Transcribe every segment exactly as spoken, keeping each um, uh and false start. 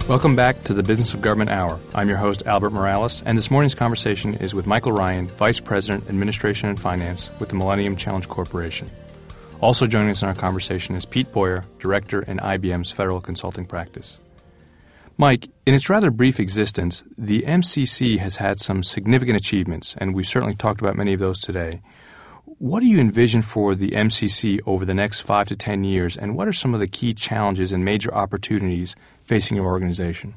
Welcome back to the Business of Government Hour. I'm your host, Albert Morales, and this morning's conversation is with Michael Ryan, Vice President, Administration and Finance with the Millennium Challenge Corporation. Also joining us in our conversation is Pete Boyer, Director in I B M's Federal Consulting Practice. Mike, in its rather brief existence, the M C C has had some significant achievements, and we've certainly talked about many of those today. What do you envision for the M C C over the next five to ten years, and what are some of the key challenges and major opportunities facing your organization?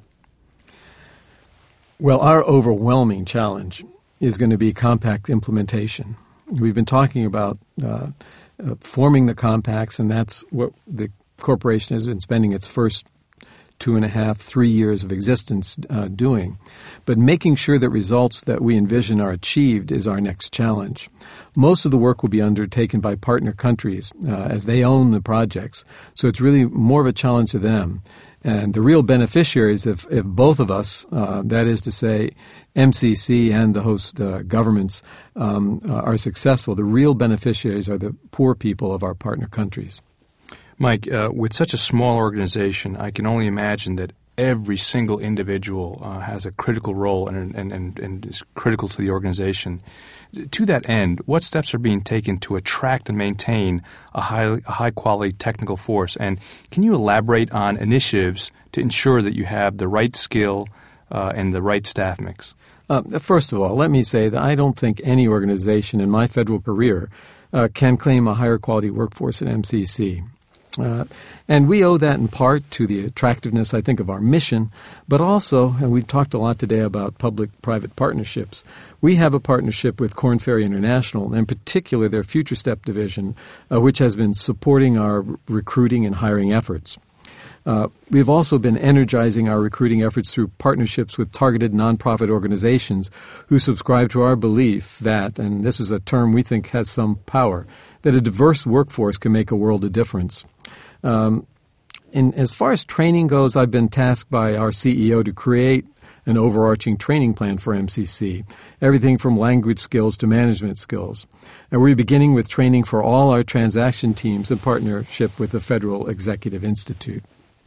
Well, our overwhelming challenge is going to be compact implementation. We've been talking about uh, uh, forming the compacts, and that's what the corporation has been spending its first two and a half, three years of existence uh, doing. But making sure that results that we envision are achieved is our next challenge. Most of the work will be undertaken by partner countries uh, as they own the projects. So it's really more of a challenge to them. And the real beneficiaries, if, if both of us, uh, that is to say M C C and the host uh, governments, um, uh, are successful, the real beneficiaries are the poor people of our partner countries. Mike, uh, with such a small organization, I can only imagine that every single individual uh, has a critical role and, and, and, and is critical to the organization. To that end, what steps are being taken to attract and maintain a high, a high-quality technical force? And can you elaborate on initiatives to ensure that you have the right skill uh, and the right staff mix? Uh, first of all, let me say that I don't think any organization in my federal career uh, can claim a higher quality workforce at M C C. Uh, and we owe that in part to the attractiveness, I think, of our mission, but also, and we've talked a lot today about public-private partnerships, we have a partnership with Korn Ferry International, and in particular their Future Step division, uh, which has been supporting our recruiting and hiring efforts. Uh, we've also been energizing our recruiting efforts through partnerships with targeted nonprofit organizations who subscribe to our belief that, and this is a term we think has some power, that a diverse workforce can make a world of difference. Um, in, as far as training goes, I've been tasked by our C E O to create an overarching training plan for M C C, everything from language skills to management skills. And we're beginning with training for all our transaction teams in partnership with the Federal Executive Institute.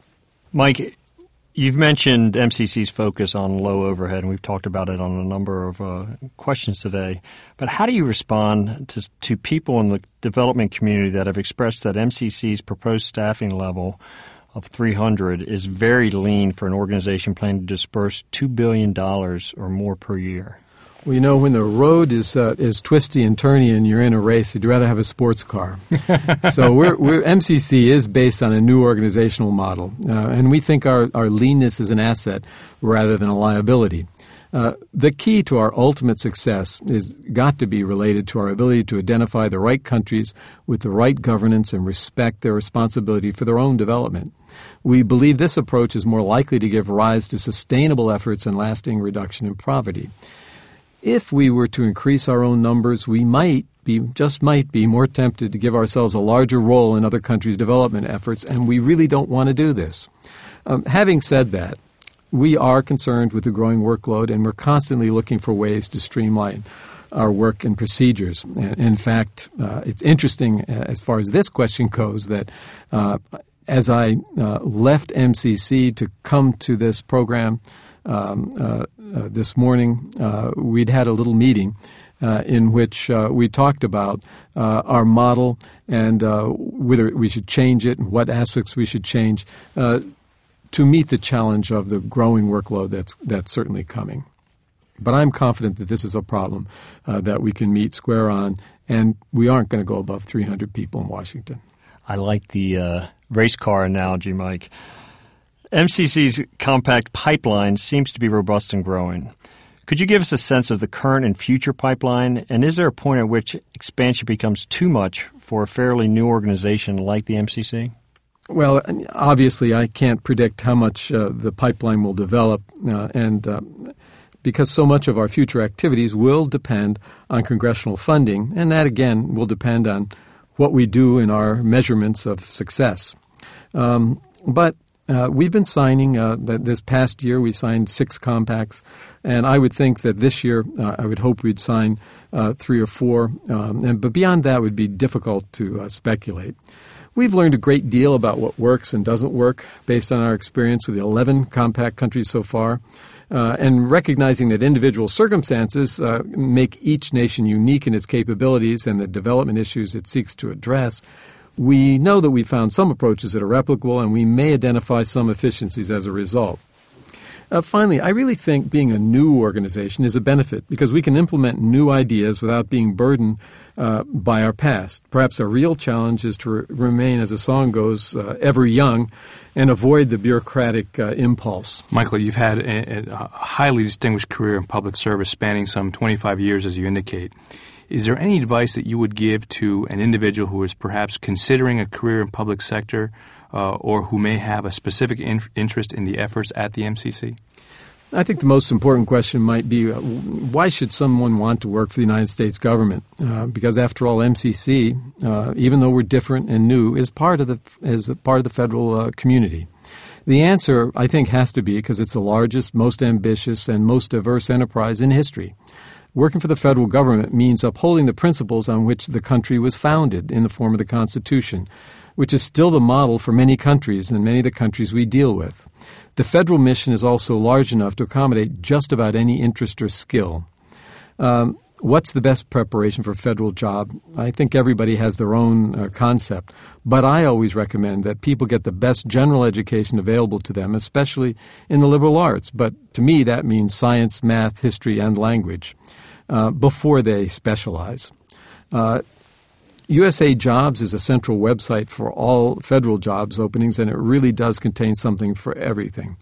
Mike, you've mentioned M C C's focus on low overhead, and we've talked about it on a number of uh, questions today. But how do you respond to, to people in the development community that have expressed that M C C's proposed staffing level of three hundred is very lean for an organization planning to disperse two billion dollars or more per year? Well, you know, when the road is uh, is twisty and turny and you're in a race, you'd rather have a sports car. So we're, we're, M C C is based on a new organizational model, uh, and we think our, our leanness is an asset rather than a liability. Uh, the key to our ultimate success is got to be related to our ability to identify the right countries with the right governance and respect their responsibility for their own development. We believe this approach is more likely to give rise to sustainable efforts and lasting reduction in poverty. If we were to increase our own numbers, we might be, just might be, more tempted to give ourselves a larger role in other countries' development efforts, and we really don't want to do this. Um, having said that, we are concerned with the growing workload, and we're constantly looking for ways to streamline our work and procedures. And in fact, uh, it's interesting as far as this question goes that uh, as I uh, left M C C to come to this program um, uh, uh, this morning, uh, we'd had a little meeting uh, in which uh, we talked about uh, our model and uh, whether we should change it and what aspects we should change uh, to meet the challenge of the growing workload that's that's certainly coming. But I'm confident that this is a problem uh, that we can meet square on, and we aren't going to go above three hundred people in Washington. I like the uh, race car analogy, Mike. M C C's compact pipeline seems to be robust and growing. Could you give us a sense of the current and future pipeline, and is there a point at which expansion becomes too much for a fairly new organization like the M C C? Well, obviously, I can't predict how much uh, the pipeline will develop, uh, and uh, because so much of our future activities will depend on congressional funding, and that, again, will depend on what we do in our measurements of success. Um, but uh, we've been signing, uh, this past year we signed six compacts, and I would think that this year uh, I would hope we'd sign uh, three or four, um, and, but beyond that would be difficult to uh, speculate. We've learned a great deal about what works and doesn't work based on our experience with the eleven compact countries so far. Uh, and recognizing that individual circumstances uh, make each nation unique in its capabilities and the development issues it seeks to address, we know that we've found some approaches that are replicable, and we may identify some efficiencies as a result. Uh, finally, I really think being a new organization is a benefit because we can implement new ideas without being burdened uh, by our past. Perhaps a real challenge is to re- remain, as the song goes, uh, ever young and avoid the bureaucratic uh, impulse. Michael, you've had a, a highly distinguished career in public service spanning some twenty-five years, as you indicate. Is there any advice that you would give to an individual who is perhaps considering a career in public sector uh, or who may have a specific in- interest in the efforts at the M C C? I think the most important question might be, uh, why should someone want to work for the United States government? Uh, because after all, M C C, uh, even though we're different and new, is part of the is a part of the federal uh, community. The answer, I think, has to be because it's the largest, most ambitious, and most diverse enterprise in history. Working for the federal government means upholding the principles on which the country was founded in the form of the Constitution, which is still the model for many countries and many of the countries we deal with. The federal mission is also large enough to accommodate just about any interest or skill. Um, what's the best preparation for a federal job? I think everybody has their own uh, concept, but I always recommend that people get the best general education available to them, especially in the liberal arts. But to me, that means science, math, history, and language uh, before they specialize. Uh, U S A Jobs is a central website for all federal jobs openings, and it really does contain something for everything.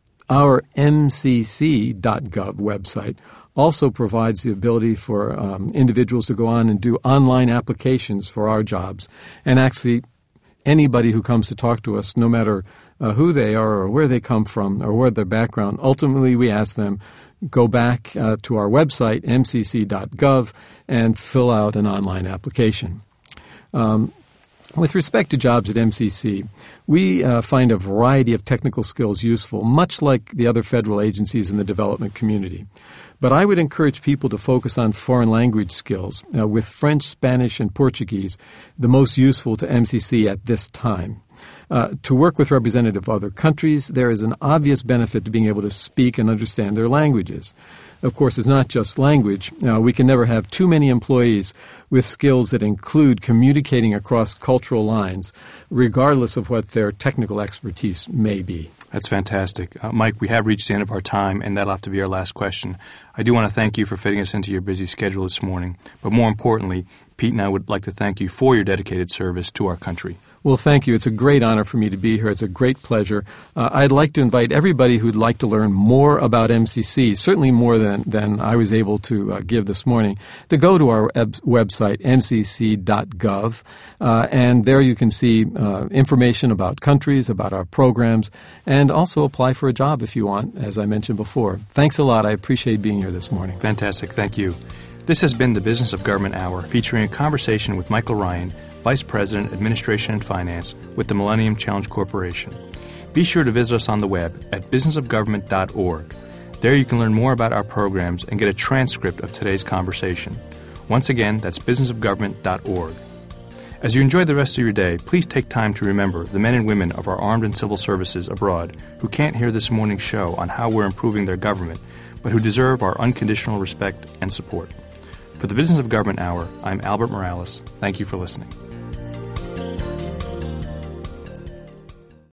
Our M C C dot gov website also provides the ability for um, individuals to go on and do online applications for our jobs. And actually, anybody who comes to talk to us, no matter uh, who they are or where they come from or what their background, ultimately we ask them, go back uh, to our website, M C C dot gov, and fill out an online application. Um, with respect to jobs at M C C, we uh, find a variety of technical skills useful, much like the other federal agencies in the development community. But I would encourage people to focus on foreign language skills, uh, with French, Spanish, and Portuguese the most useful to M C C at this time. Uh, to work with representatives of other countries, there is an obvious benefit to being able to speak and understand their languages. Of course, it's not just language. Uh, we can never have too many employees with skills that include communicating across cultural lines, regardless of what their technical expertise may be. That's fantastic. Uh, Mike, we have reached the end of our time, and that'll have to be our last question. I do want to thank you for fitting us into your busy schedule this morning. But more importantly, Pete and I would like to thank you for your dedicated service to our country. Well, thank you. It's a great honor for me to be here. It's a great pleasure. Uh, I'd like to invite everybody who'd like to learn more about M C C, certainly more than, than I was able to uh, give this morning, to go to our eb- website, M C C dot gov, uh, and there you can see uh, information about countries, about our programs, and also apply for a job if you want, as I mentioned before. Thanks a lot. I appreciate being here this morning. Fantastic. Thank you. This has been the Business of Government Hour, featuring a conversation with Michael Ryan, Vice President, Administration and Finance with the Millennium Challenge Corporation. Be sure to visit us on the web at business of government dot org. There you can learn more about our programs and get a transcript of today's conversation. Once again, that's business of government dot org. As you enjoy the rest of your day, please take time to remember the men and women of our armed and civil services abroad who can't hear this morning's show on how we're improving their government, but who deserve our unconditional respect and support. For the Business of Government Hour, I'm Albert Morales. Thank you for listening.